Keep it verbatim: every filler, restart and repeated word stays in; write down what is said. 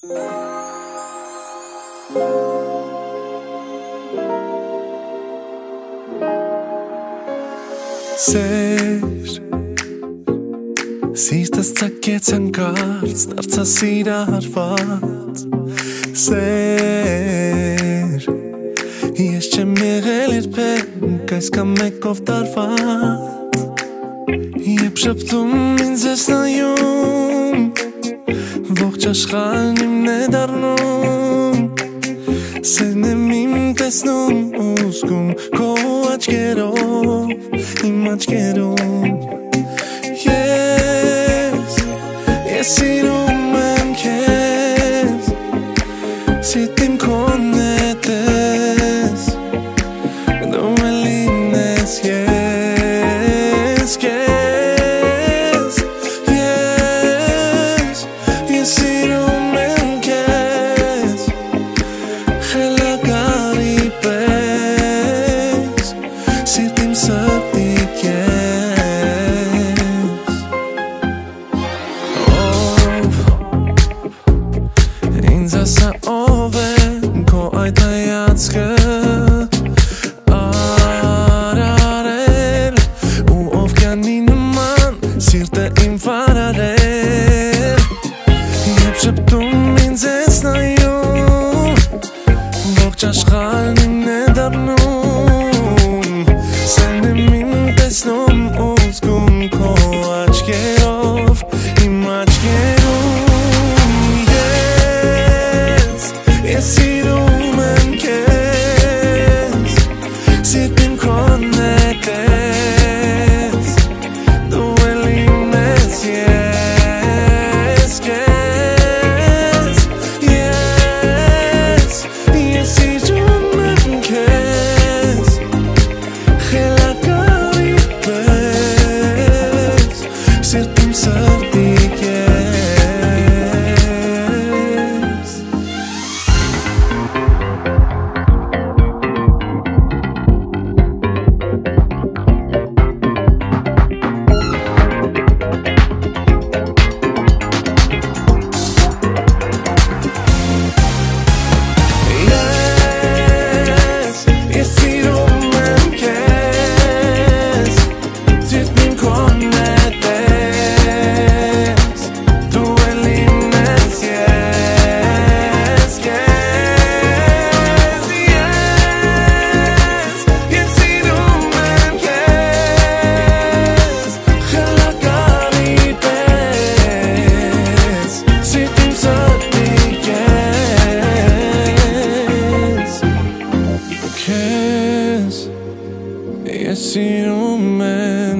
Sեր Սիրտս ծակեց հանկարծ դարձա սիրահարված Սեր Ես չեմ եղել երբեք այսքան մեկով տարված Երբ շփթում ինձ ես նայում Ողջ աշխարհն իմն է դառնում Սերն եմ իմ տեսնում ու զգում Քո աչքերով իմ աչքերում Ես Ես սիրում եմ քեզ Սիրտիմ քոնն է տես Դու էլին ես ես Ես Ես Ես սիրում եմ քեզ Խելագարի պես Սիրտիմ սրտի քեզ Ով Ինձ ասա ով է Քո այդ հայացքը Արարել Ու ով կանի նման Սիրտը իմ վարարել Երբ շփթում ինձ ես նայում Ողջ աշխարհն իմն է դառնում Սերն եմ իմ տեսնում ու զգում Քո աչքերով իմ աչքերում Ես Ես սիրում եմ քեզ Սիրտիմ քոնն է տես Դու էլին ես ես Ես Ես Ես սիրում եմ քեզ Խելագարի պես Սիրտիմ սրտի քեզ Yes, yes, սիրում եմ քեզ Սիրտիմ քոնն է տես Դու էլին ես ես Ես Ես Ես սիրում եմ քեզ Խելագարի պես Սիրտիմ սրտի քեզ Քեզ Ես սիրում եմ